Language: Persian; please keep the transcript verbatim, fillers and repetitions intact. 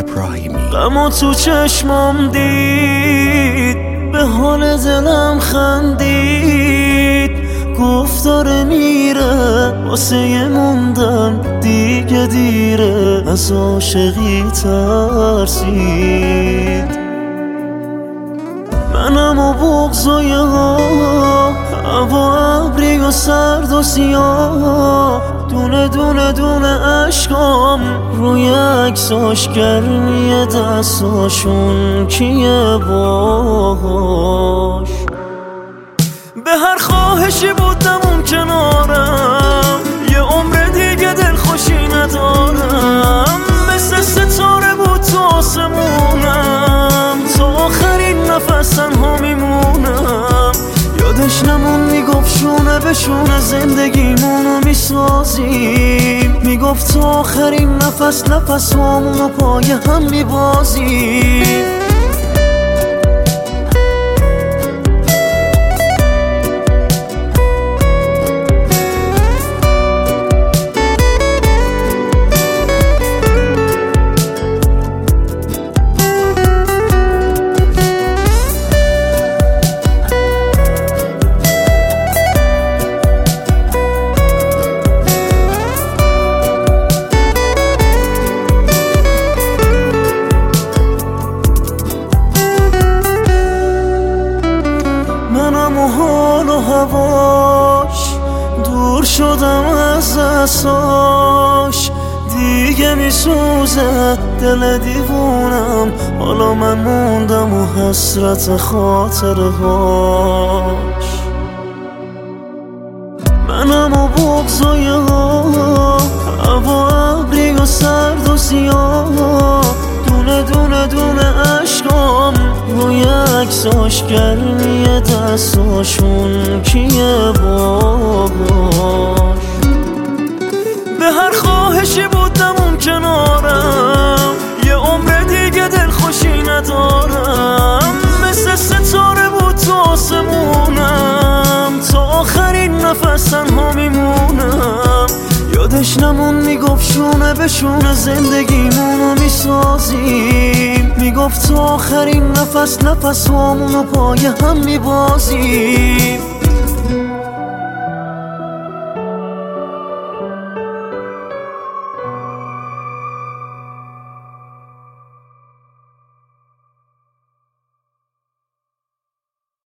ابراهیمی. غمو تو چشمام دید، به حال دلم خندید، گفت داره میره واسه موندن دیگه دیره، از عاشقی ترسید. منم و بغض و یه ها، هوا ابری و سرد و سیاه، دونه دونه دونه عشقام روی عکساش، گرمی دستاشون کیه باهاش. به هر خواهشی بودم اون کنارم، یه عمر دیگه دلخوشی ندارم، مثل ستاره بود تو آسمونم، تا آخرین نفس تنها میمونم. یادش نمون میگفت شونه به شونه زندگیمونو میسازیم، میگفت تا آخرین نفس نفس همونو پای هم میبازیم. منم و حال و هواش دور شدم از دستاش، دیگه میسوزه دل دیوونم، حالا من موندم و حسرت خاطرهاش. منم و بغض و یه ها، هوا ابری و سرد و سیاه، دونه دونه دونه عشقام روی عکساش، گرمی دستاشون کیه باهاش. به هر خواهشی بودم اون کنارم، یه عمر دیگه دلخوشی ندارم، مثل ستاره بود تو آسمونم، تا آخرین نفس تنها میمونم. یادش نمون میگفت شونه به شونه زندگیمونو میسازیم، میگفت تا آخرین نفس نفس همونو پای هم میبازیم.